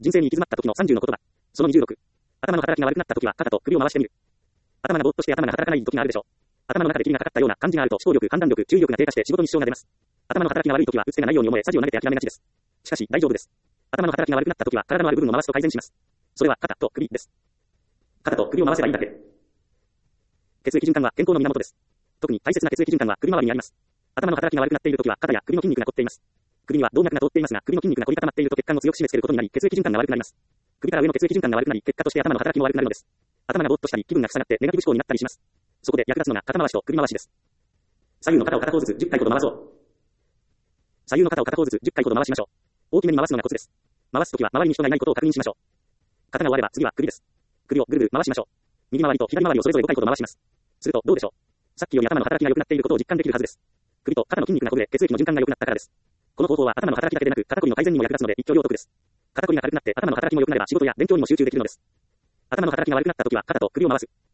人生に行き詰まった時の30の言葉。その26。頭の働きが悪くなった時は肩と首を回してみる。頭がぼーっとして頭が働かない時があるでしょう。頭の中で霧がかかったような感じがあると思考力、判断力、注意力が低下して仕事に支障が出ます。頭の働きが悪い時は打つ手がないように思え、舵を投げて諦めがちです。しかし大丈夫です。頭の働きが悪くなった時は体のある部分を回すと改善します。それは肩と首です。肩と首を回せばいいだけ。血液循環は健康の源です。特に大切な血液循環は首周りにあります。頭の働きが悪くなっている時は肩や首の筋肉が凝っています。首には動脈が通っていますが、首の筋肉が凝り固まっていると血管を強く締め付けることになり、血液循環が悪くなります。首から上の血液循環が悪くなり、結果として頭の働きも悪くなるのです。頭がぼーっとしたり、気分が塞がってネガティブ思考になったりします。そこで役立つのが肩回しと首回しです。左右の肩を片方ずつ10回ほど回そう。左右の肩を片方ずつ10回ほど回しましょう。大きめに回すのがコツです。回すときは周りに人がいないことを確認しましょう。肩が終われば次は首です。首をぐるぐる回しましょう。右回りと左回りをそれぞれ5回ほど回します。するとどうでしょう。さっきより頭の働きが良くなっていることを実感できるはずです。首と肩の筋肉がほぐれ、血液の循環が良くなったからです。この方法は頭の働きだけでなく肩こりの改善にも役立つので一挙両得です。肩こりが軽くなって頭の働きも良くなれば仕事や勉強にも集中できるのです。頭の働きが悪くなったときは肩と首を回す。